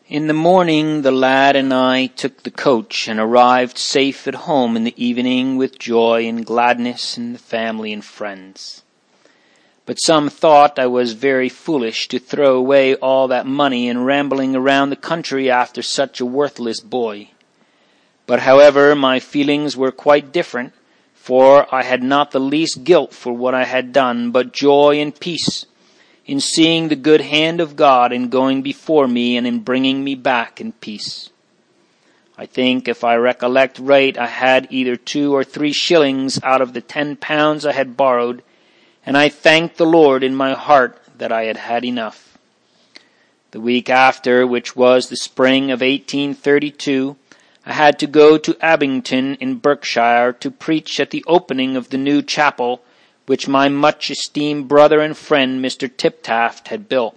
In the morning the lad and I took the coach and arrived safe at home in the evening with joy and gladness in the family and friends. But some thought I was very foolish to throw away all that money in rambling around the country after such a worthless boy. But however, my feelings were quite different, for I had not the least guilt for what I had done, but joy and peace in seeing the good hand of God in going before me and in bringing me back in peace. I think, if I recollect right, I had either 2 or 3 shillings out of the 10 pounds I had borrowed, and I thanked the Lord in my heart that I had had enough. The week after, which was the spring of 1832, I had to go to Abington in Berkshire to preach at the opening of the new chapel which my much-esteemed brother and friend Mr. Tiptaft had built.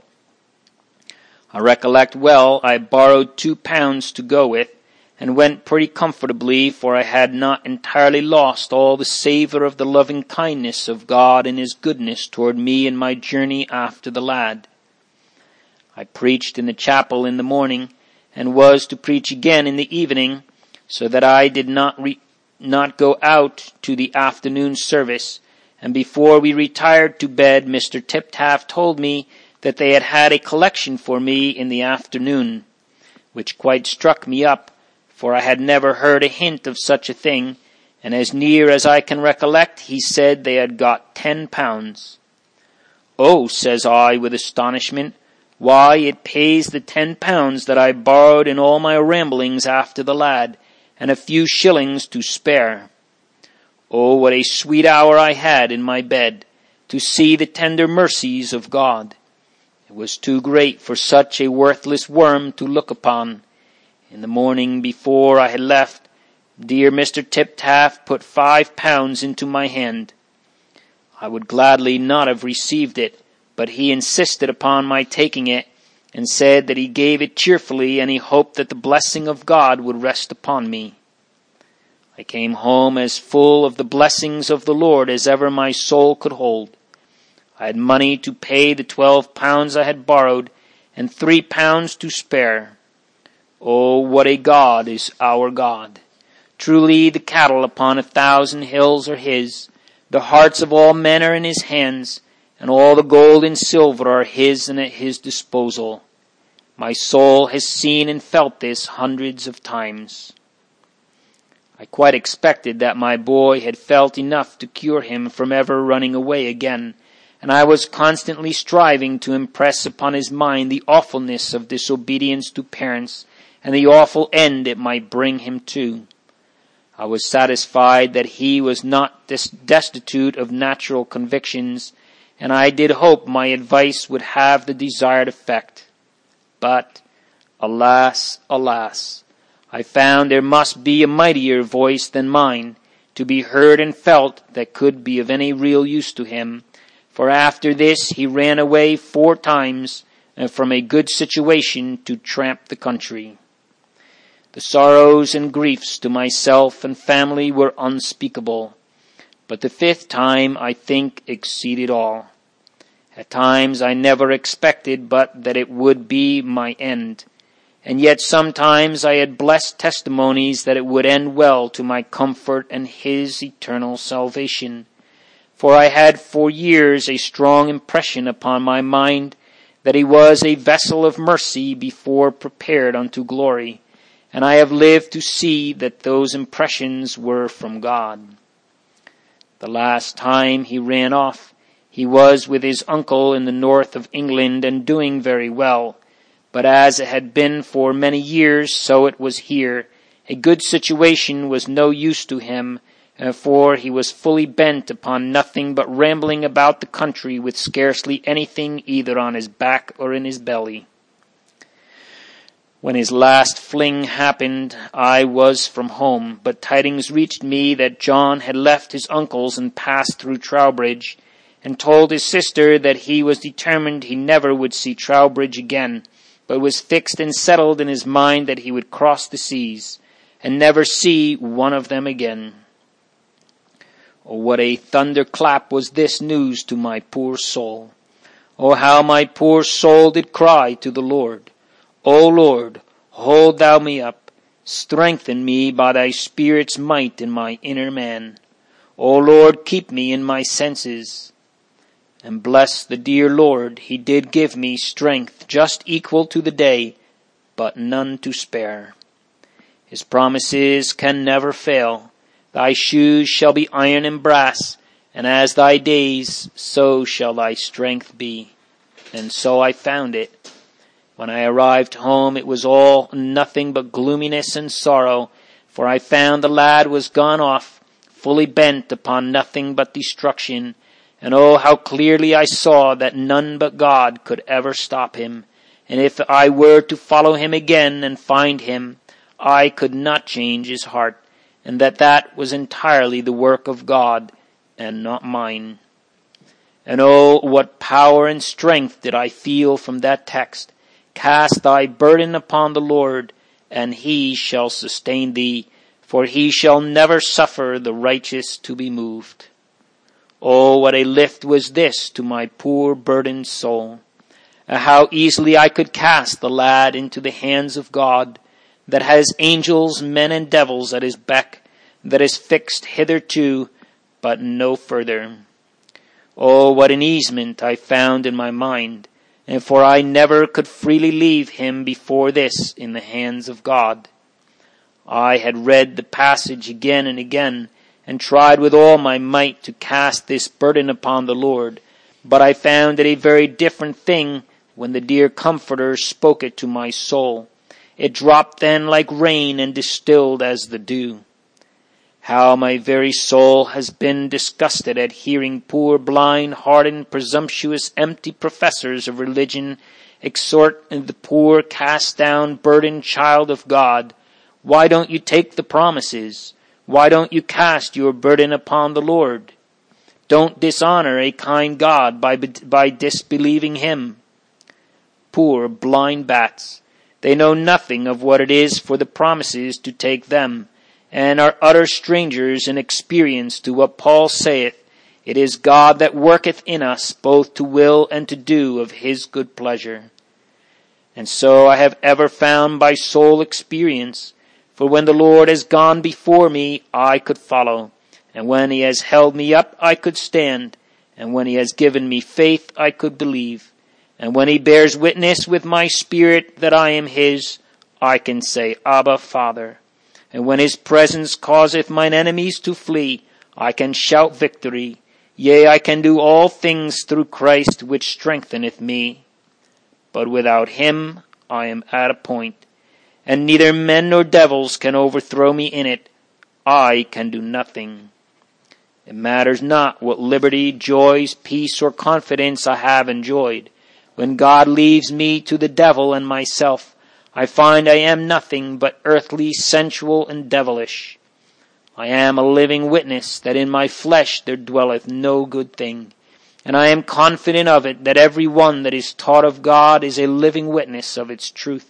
I recollect well I borrowed 2 pounds to go with, and went pretty comfortably, for I had not entirely lost all the savour of the loving kindness of God and His goodness toward me in my journey after the lad. I preached in the chapel in the morning, and was to preach again in the evening, so that I did not go out to the afternoon service, and before we retired to bed, Mr. Tiptaft told me that they had had a collection for me in the afternoon, which quite struck me up, for I had never heard a hint of such a thing, and as near as I can recollect, he said they had got 10 pounds. "Oh," says I with astonishment, "why, it pays the 10 pounds that I borrowed in all my ramblings after the lad, and a few shillings to spare." Oh, what a sweet hour I had in my bed, to see the tender mercies of God. It was too great for such a worthless worm to look upon. In the morning before I had left, dear Mr. Tiptaft put 5 pounds into my hand. I would gladly not have received it, but he insisted upon my taking it, and said that he gave it cheerfully, and he hoped that the blessing of God would rest upon me. I came home as full of the blessings of the Lord as ever my soul could hold. I had money to pay the 12 pounds I had borrowed, and 3 pounds to spare. Oh, what a God is our God! Truly the cattle upon 1,000 hills are His, the hearts of all men are in His hands, and all the gold and silver are His and at His disposal. My soul has seen and felt this hundreds of times. I quite expected that my boy had felt enough to cure him from ever running away again, and I was constantly striving to impress upon his mind the awfulness of disobedience to parents, and the awful end it might bring him to. I was satisfied that he was not destitute of natural convictions, and I did hope my advice would have the desired effect. But, alas, alas! I found there must be a mightier voice than mine to be heard and felt that could be of any real use to him, for after this he ran away 4 times from a good situation to tramp the country. The sorrows and griefs to myself and family were unspeakable, but the 5th time, I think, exceeded all. At times I never expected but that it would be my end, and yet sometimes I had blessed testimonies that it would end well to my comfort and his eternal salvation. For I had for years a strong impression upon my mind that he was a vessel of mercy before prepared unto glory, and I have lived to see that those impressions were from God. The last time he ran off, he was with his uncle in the north of England and doing very well. But as it had been for many years, so it was here. A good situation was no use to him, for he was fully bent upon nothing but rambling about the country with scarcely anything either on his back or in his belly. When his last fling happened, I was from home, but tidings reached me that John had left his uncle's and passed through Trowbridge, and told his sister that he was determined he never would see Trowbridge again, but was fixed and settled in his mind that he would cross the seas, and never see one of them again. Oh, what a thunderclap was this news to my poor soul! Oh, how my poor soul did cry to the Lord! O Lord, hold thou me up. Strengthen me by thy Spirit's might in my inner man. O Lord, keep me in my senses. And bless the dear Lord, he did give me strength just equal to the day, but none to spare. His promises can never fail. Thy shoes shall be iron and brass, and as thy days, so shall thy strength be. And so I found it. When I arrived home, it was all nothing but gloominess and sorrow, for I found the lad was gone off, fully bent upon nothing but destruction. And oh, how clearly I saw that none but God could ever stop him. And if I were to follow him again and find him, I could not change his heart, and that was entirely the work of God and not mine. And oh, what power and strength did I feel from that text. Cast thy burden upon the Lord, and he shall sustain thee, for he shall never suffer the righteous to be moved. Oh, what a lift was this to my poor burdened soul. How easily I could cast the lad into the hands of God, that has angels, men, and devils at his beck, that is fixed hitherto, but no further. Oh, what an easement I found in my mind, and for I never could freely leave him before this in the hands of God. I had read the passage again and again, and tried with all my might to cast this burden upon the Lord, but I found it a very different thing when the dear Comforter spoke it to my soul. It dropped then like rain and distilled as the dew. How my very soul has been disgusted at hearing poor, blind, hardened, presumptuous, empty professors of religion exhort the poor, cast-down, burdened child of God, why don't you take the promises? Why don't you cast your burden upon the Lord? Don't dishonor a kind God by disbelieving him. Poor blind bats, they know nothing of what it is for the promises to take them, and are utter strangers in experience to what Paul saith, it is God that worketh in us both to will and to do of his good pleasure. And so I have ever found by soul experience, for when the Lord has gone before me, I could follow. And when he has held me up, I could stand. And when he has given me faith, I could believe. And when he bears witness with my spirit that I am his, I can say, Abba, Father. And when his presence causeth mine enemies to flee, I can shout victory. Yea, I can do all things through Christ which strengtheneth me. But without him I am at a point, and neither men nor devils can overthrow me in it. I can do nothing. It matters not what liberty, joys, peace, or confidence I have enjoyed. When God leaves me to the devil and myself, I find I am nothing but earthly, sensual, and devilish. I am a living witness that in my flesh there dwelleth no good thing, and I am confident of it that every one that is taught of God is a living witness of its truth.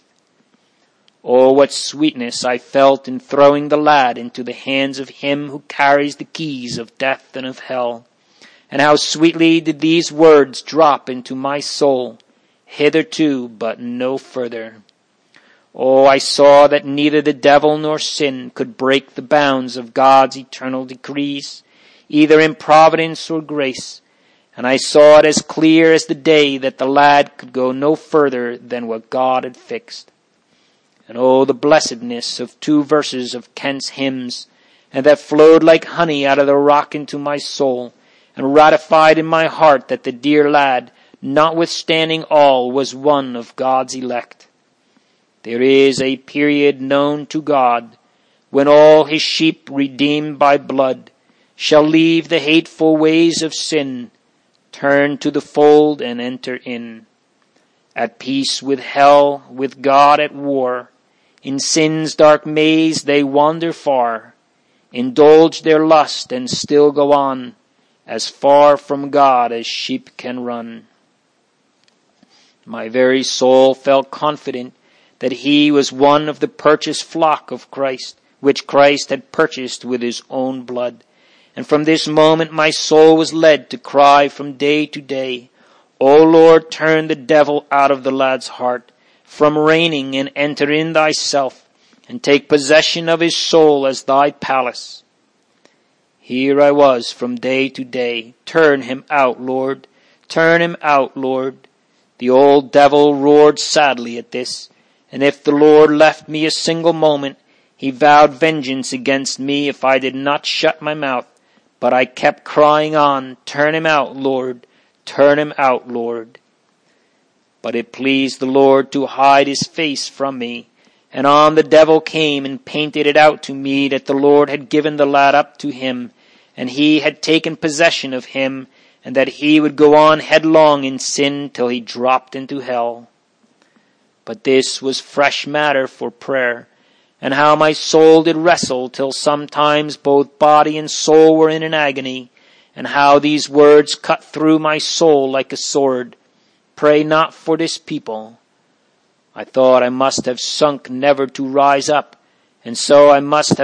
Oh, what sweetness I felt in throwing the lad into the hands of him who carries the keys of death and of hell. And how sweetly did these words drop into my soul, hitherto but no further. Oh, I saw that neither the devil nor sin could break the bounds of God's eternal decrees, either in providence or grace. And I saw it as clear as the day that the lad could go no further than what God had fixed. And oh, the blessedness of 2 verses of Kent's hymns, and that flowed like honey out of the rock into my soul, and ratified in my heart that the dear lad, notwithstanding all, was one of God's elect. There is a period known to God, when all his sheep redeemed by blood shall leave the hateful ways of sin, turn to the fold and enter in. At peace with hell, with God at war, in sin's dark maze they wander far, indulge their lust and still go on, as far from God as sheep can run. My very soul felt confident that he was one of the purchased flock of Christ, which Christ had purchased with his own blood. And from this moment my soul was led to cry from day to day, O Lord, turn the devil out of the lad's heart, from reigning, and enter in thyself, and take possession of his soul as thy palace. Here I was from day to day. Turn him out, Lord. Turn him out, Lord. The old devil roared sadly at this, and if the Lord left me a single moment, he vowed vengeance against me if I did not shut my mouth. But I kept crying on, turn him out, Lord. Turn him out, Lord. But it pleased the Lord to hide his face from me. And on the devil came and painted it out to me that the Lord had given the lad up to him, and he had taken possession of him, and that he would go on headlong in sin till he dropped into hell. But this was fresh matter for prayer, and how my soul did wrestle till sometimes both body and soul were in an agony, and how these words cut through my soul like a sword. Pray not for this people. I thought I must have sunk never to rise up, and so I must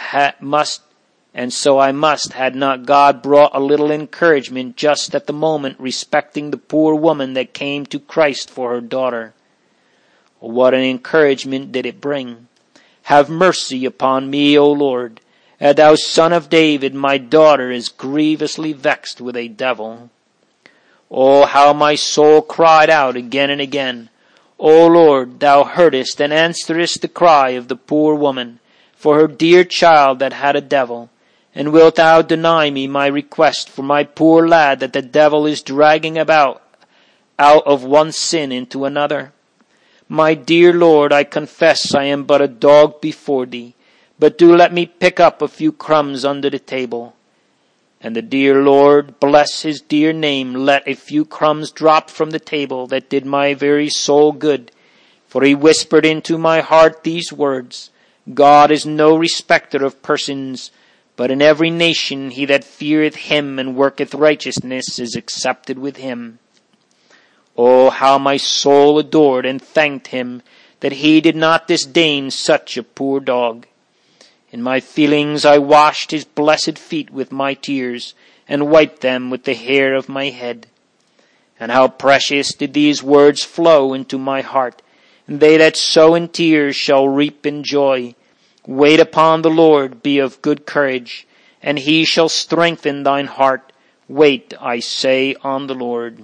had not God brought a little encouragement just at the moment respecting the poor woman that came to Christ for her daughter. Oh, what an encouragement did it bring! Have mercy upon me, O Lord. Thou Son of David, my daughter is grievously vexed with a devil. Oh, how my soul cried out again and again. O Lord, thou heardest and answerest the cry of the poor woman for her dear child that had a devil. And wilt thou deny me my request for my poor lad that the devil is dragging about out of one sin into another? My dear Lord, I confess I am but a dog before thee, but do let me pick up a few crumbs under the table. And the dear Lord, bless his dear name, let a few crumbs drop from the table that did my very soul good. For he whispered into my heart these words, God is no respecter of persons, but in every nation he that feareth him and worketh righteousness is accepted with him. Oh, how my soul adored and thanked him that he did not disdain such a poor dog. In my feelings I washed his blessed feet with my tears, and wiped them with the hair of my head. And how precious did these words flow into my heart, and they that sow in tears shall reap in joy. Wait upon the Lord, be of good courage, and he shall strengthen thine heart. Wait, I say, on the Lord.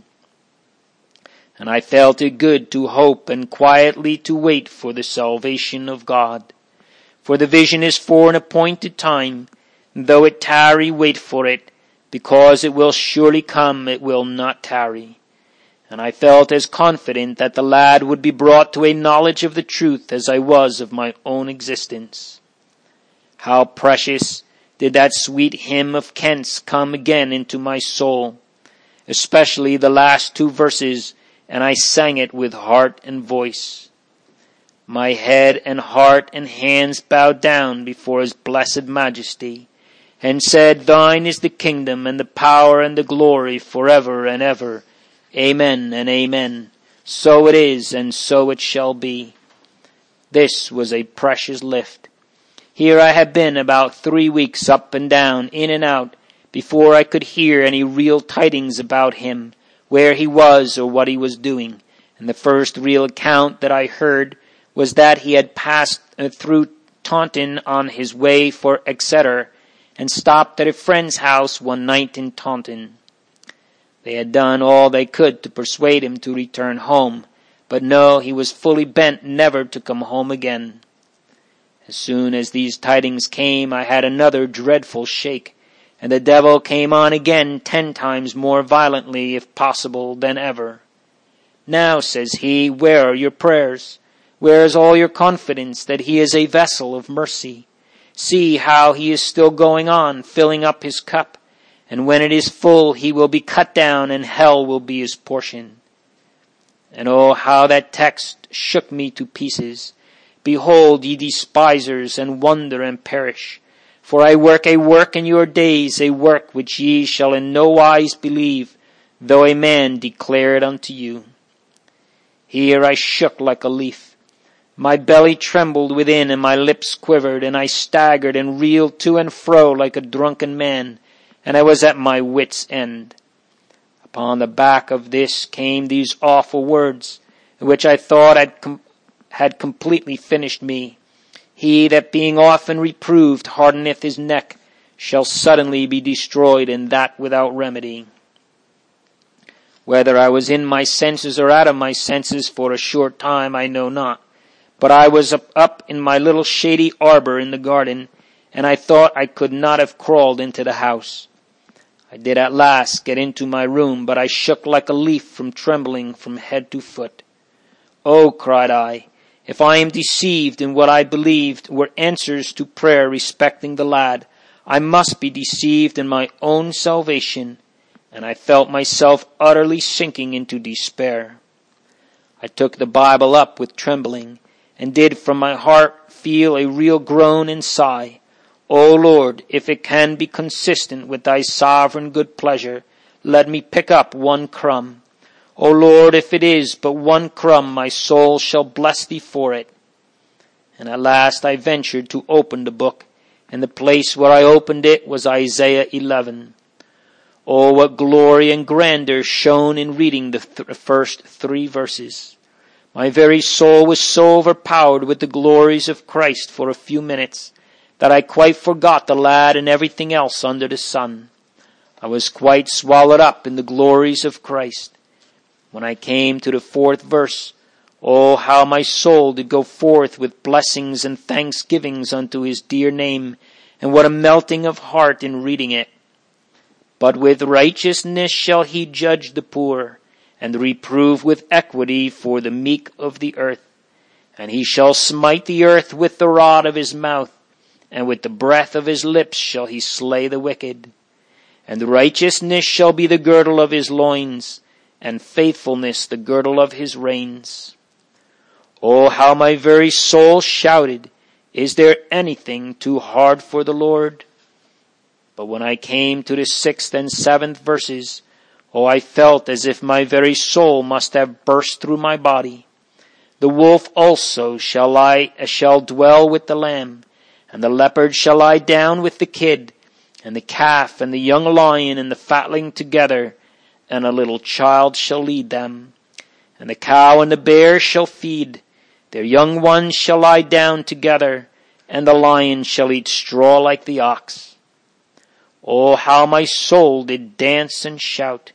And I felt it good to hope and quietly to wait for the salvation of God. For the vision is for an appointed time, and though it tarry, wait for it, because it will surely come, it will not tarry. And I felt as confident that the lad would be brought to a knowledge of the truth as I was of my own existence. How precious did that sweet hymn of Kent's come again into my soul, especially the last two verses, and I sang it with heart and voice. My head and heart and hands bowed down before his blessed majesty, and said, Thine is the kingdom and the power and the glory forever and ever. Amen and amen. So it is, and so it shall be. This was a precious lift. Here I had been about 3 weeks up and down, in and out, before I could hear any real tidings about him, where he was or what he was doing. And the first real account that I heard was that he had passed through Taunton on his way for Exeter, and stopped at a friend's house one night in Taunton. They had done all they could to persuade him to return home, but no, he was fully bent never to come home again. As soon as these tidings came, I had another dreadful shake, and the devil came on again 10 times more violently, if possible, than ever. Now, says he, where are your prayers? Where is all your confidence that he is a vessel of mercy? See how he is still going on, filling up his cup, and when it is full he will be cut down, and hell will be his portion. And oh, how that text shook me to pieces. Behold, ye despisers, and wonder and perish. For I work a work in your days, a work which ye shall in no wise believe, though a man declare it unto you. Here I shook like a leaf. My belly trembled within, and my lips quivered, and I staggered and reeled to and fro like a drunken man, and I was at my wits' end. Upon the back of this came these awful words, which I thought had completely finished me. He that being often reproved hardeneth his neck shall suddenly be destroyed, and that without remedy. Whether I was in my senses or out of my senses for a short time, I know not. But I was up in my little shady arbor in the garden, and I thought I could not have crawled into the house. I did at last get into my room, but I shook like a leaf from trembling from head to foot. Oh, cried I, if I am deceived in what I believed were answers to prayer respecting the lad, I must be deceived in my own salvation, and I felt myself utterly sinking into despair. I took the Bible up with trembling, and did from my heart feel a real groan and sigh. O Lord, if it can be consistent with thy sovereign good pleasure, let me pick up one crumb. O Lord, if it is but one crumb, my soul shall bless thee for it. And at last I ventured to open the book, and the place where I opened it was Isaiah 11. Oh, what glory and grandeur shone in reading the first 3 verses. My very soul was so overpowered with the glories of Christ for a few minutes that I quite forgot the lad and everything else under the sun. I was quite swallowed up in the glories of Christ. When I came to the 4th verse, oh, how my soul did go forth with blessings and thanksgivings unto his dear name, and what a melting of heart in reading it. But with righteousness shall he judge the poor, and reprove with equity for the meek of the earth. And he shall smite the earth with the rod of his mouth, and with the breath of his lips shall he slay the wicked. And righteousness shall be the girdle of his loins, and faithfulness the girdle of his reins. Oh, how my very soul shouted, is there anything too hard for the Lord? But when I came to the 6th and 7th verses, oh, I felt as if my very soul must have burst through my body. The wolf also shall dwell with the lamb, and the leopard shall lie down with the kid, and the calf and the young lion and the fatling together, and a little child shall lead them. And the cow and the bear shall feed, their young ones shall lie down together, and the lion shall eat straw like the ox. Oh, how my soul did dance and shout.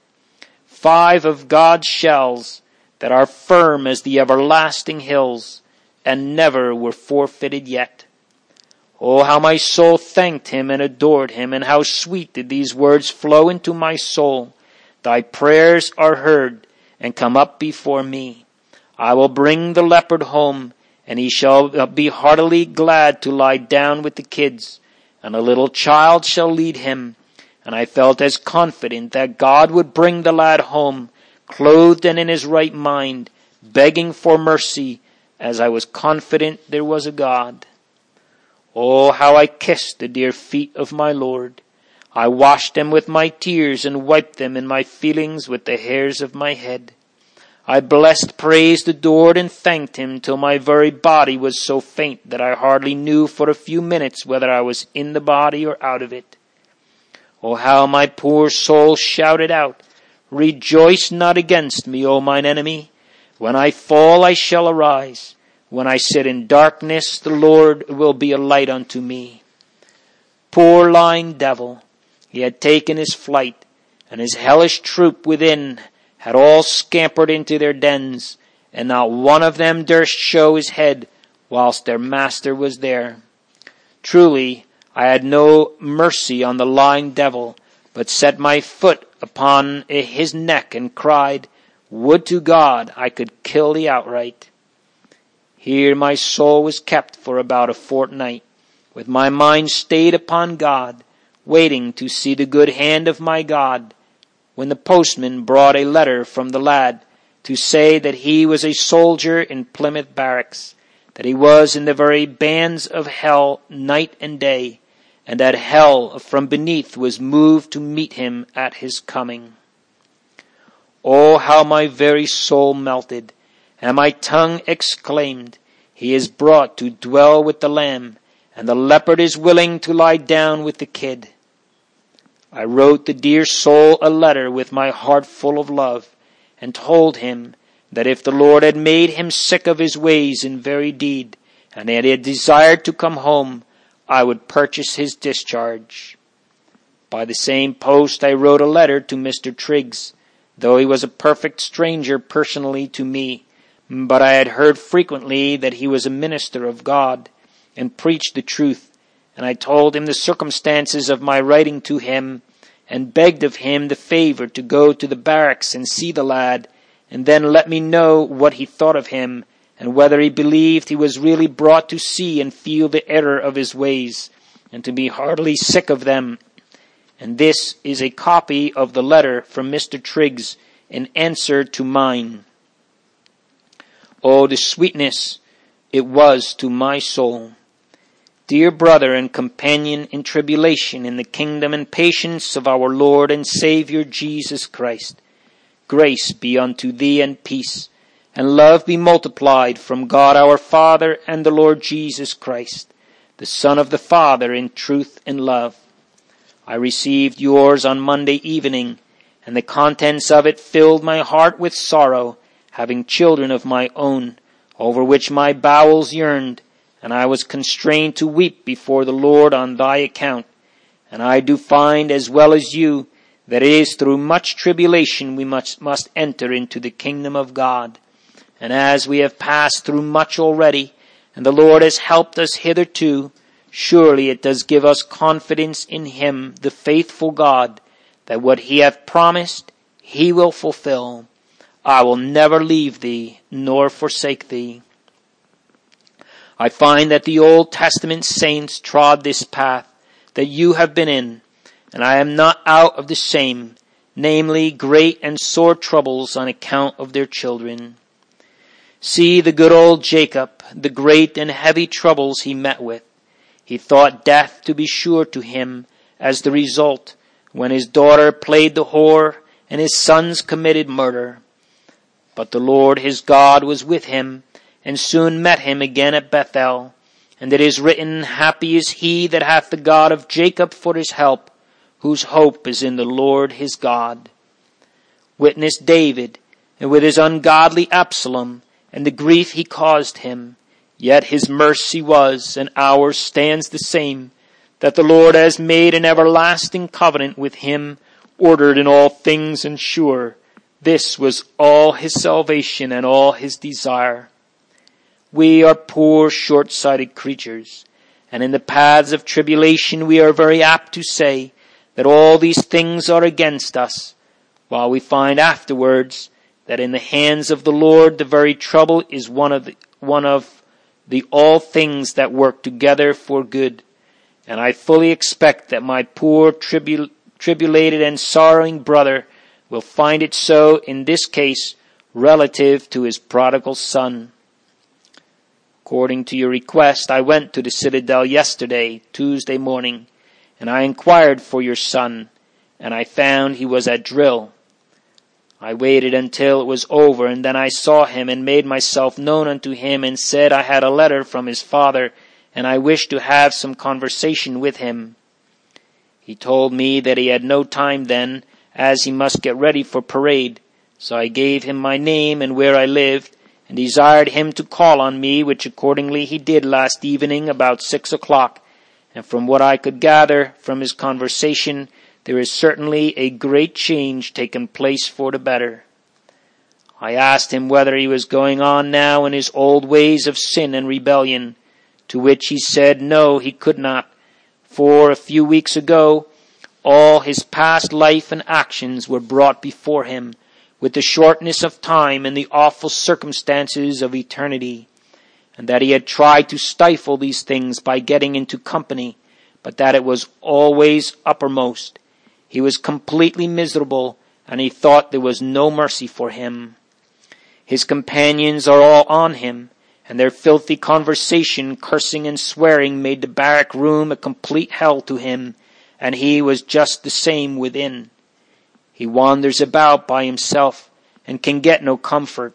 5 of God's shells that are firm as the everlasting hills, and never were forfeited yet. Oh, how my soul thanked him and adored him, and how sweet did these words flow into my soul. Thy prayers are heard, and come up before me. I will bring the leopard home, and he shall be heartily glad to lie down with the kids, and a little child shall lead him. And I felt as confident that God would bring the lad home, clothed and in his right mind, begging for mercy, as I was confident there was a God. Oh, how I kissed the dear feet of my Lord. I washed them with my tears and wiped them in my feelings with the hairs of my head. I blessed, praised, adored, and thanked him till my very body was so faint that I hardly knew for a few minutes whether I was in the body or out of it. Oh, how my poor soul shouted out, Rejoice not against me, O mine enemy. When I fall, I shall arise. When I sit in darkness, the Lord will be a light unto me. Poor lying devil, he had taken his flight, and his hellish troop within had all scampered into their dens, and not one of them durst show his head whilst their master was there. Truly, I had no mercy on the lying devil, but set my foot upon his neck and cried, Would to God I could kill thee outright. Here my soul was kept for about a fortnight, with my mind stayed upon God, waiting to see the good hand of my God, when the postman brought a letter from the lad to say that he was a soldier in Plymouth barracks, that he was in the very bands of hell night and day, and that hell from beneath was moved to meet him at his coming. Oh, how my very soul melted, and my tongue exclaimed, He is brought to dwell with the lamb, and the leopard is willing to lie down with the kid. I wrote the dear soul a letter with my heart full of love, and told him that if the Lord had made him sick of his ways in very deed, and that he had desired to come home, I would purchase his discharge. By the same post I wrote a letter to Mr. Triggs, though he was a perfect stranger personally to me, but I had heard frequently that he was a minister of God, and preached the truth, and I told him the circumstances of my writing to him, and begged of him the favour to go to the barracks and see the lad, and then let me know what he thought of him, and whether he believed he was really brought to see and feel the error of his ways, and to be heartily sick of them. And this is a copy of the letter from Mr. Triggs in answer to mine. Oh, the sweetness it was to my soul. Dear brother and companion in tribulation in the kingdom and patience of our Lord and Saviour Jesus Christ, grace be unto thee and peace, and love be multiplied from God our Father and the Lord Jesus Christ, the Son of the Father in truth and love. I received yours on Monday evening, and the contents of it filled my heart with sorrow, having children of my own, over which my bowels yearned, and I was constrained to weep before the Lord on thy account. And I do find, as well as you, that it is through much tribulation we must enter into the kingdom of God. And as we have passed through much already, and the Lord has helped us hitherto, surely it does give us confidence in him, the faithful God, that what he hath promised, he will fulfill. I will never leave thee, nor forsake thee. I find that the Old Testament saints trod this path that you have been in, and I am not out of the same, namely great and sore troubles on account of their children. See the good old Jacob, the great and heavy troubles he met with. He thought death to be sure to him as the result, when his daughter played the whore and his sons committed murder. But the Lord his God was with him, and soon met him again at Bethel. And it is written, Happy is he that hath the God of Jacob for his help, whose hope is in the Lord his God. Witness David, and with his ungodly Absalom, and the grief he caused him. Yet his mercy was, and ours stands the same, that the Lord has made an everlasting covenant with him, ordered in all things and sure. This was all his salvation and all his desire. We are poor, short-sighted creatures, and in the paths of tribulation we are very apt to say that all these things are against us, while we find afterwards that in the hands of the Lord the very trouble is one of the all things that work together for good. And I fully expect that my poor tribulated and sorrowing brother will find it so in this case relative to his prodigal son. According to your request, I went to the Citadel yesterday, Tuesday morning, and I inquired for your son, and I found he was at drill. I waited until it was over, and then I saw him and made myself known unto him and said I had a letter from his father, and I wished to have some conversation with him. He told me that he had no time then, as he must get ready for parade, so I gave him my name and where I lived, and desired him to call on me, which accordingly he did last evening about 6 o'clock, and from what I could gather from his conversation, there is certainly a great change taken place for the better. I asked him whether he was going on now in his old ways of sin and rebellion, to which he said no, he could not, for a few weeks ago all his past life and actions were brought before him, with the shortness of time and the awful circumstances of eternity, and that he had tried to stifle these things by getting into company, but that it was always uppermost. He was completely miserable, and he thought there was no mercy for him. His companions are all on him, and their filthy conversation, cursing and swearing, made the barrack room a complete hell to him, and he was just the same within. He wanders about by himself and can get no comfort.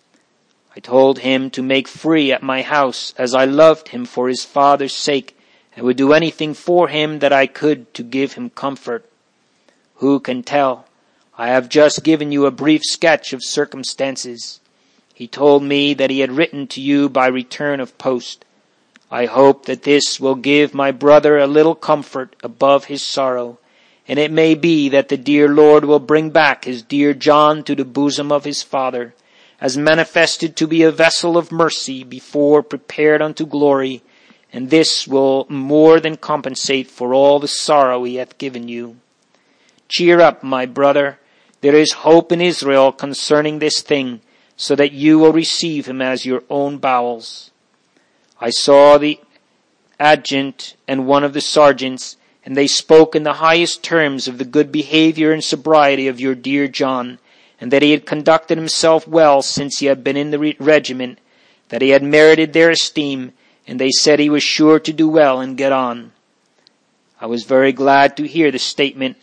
I told him to make free at my house, as I loved him for his father's sake, and would do anything for him that I could to give him comfort. Who can tell? I have just given you a brief sketch of circumstances. He told me that he had written to you by return of post. I hope that this will give my brother a little comfort above his sorrow, and it may be that the dear Lord will bring back his dear John to the bosom of his Father, as manifested to be a vessel of mercy before prepared unto glory, and this will more than compensate for all the sorrow he hath given you. Cheer up, my brother. There is hope in Israel concerning this thing, so that you will receive him as your own bowels. I saw the adjutant and one of the sergeants, and they spoke in the highest terms of the good behavior and sobriety of your dear John, and that he had conducted himself well since he had been in the regiment, that he had merited their esteem, and they said he was sure to do well and get on. I was very glad to hear the statement,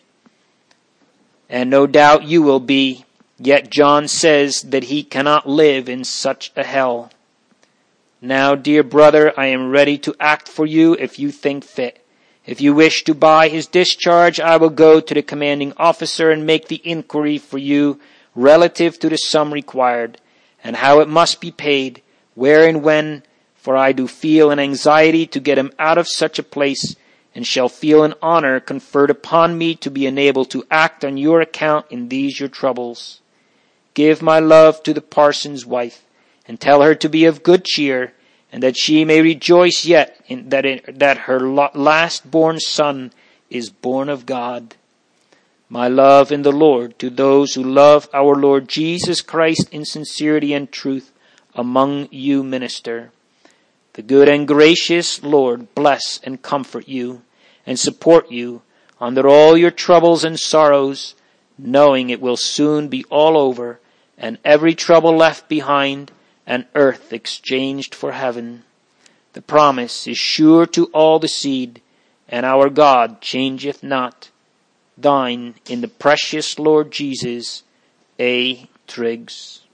and no doubt you will be. Yet John says that he cannot live in such a hell. Now, dear brother, I am ready to act for you if you think fit. If you wish to buy his discharge, I will go to the commanding officer and make the inquiry for you relative to the sum required, and how it must be paid, where and when, for I do feel an anxiety to get him out of such a place, and shall feel an honor conferred upon me to be enabled to act on your account in these your troubles. Give my love to the parson's wife, and tell her to be of good cheer, and that she may rejoice yet that her last-born son is born of God. My love in the Lord to those who love our Lord Jesus Christ in sincerity and truth among you minister. The good and gracious Lord bless and comfort you and support you under all your troubles and sorrows, knowing it will soon be all over, and every trouble left behind, and earth exchanged for heaven. The promise is sure to all the seed, and our God changeth not. Thine in the precious Lord Jesus, A. Triggs.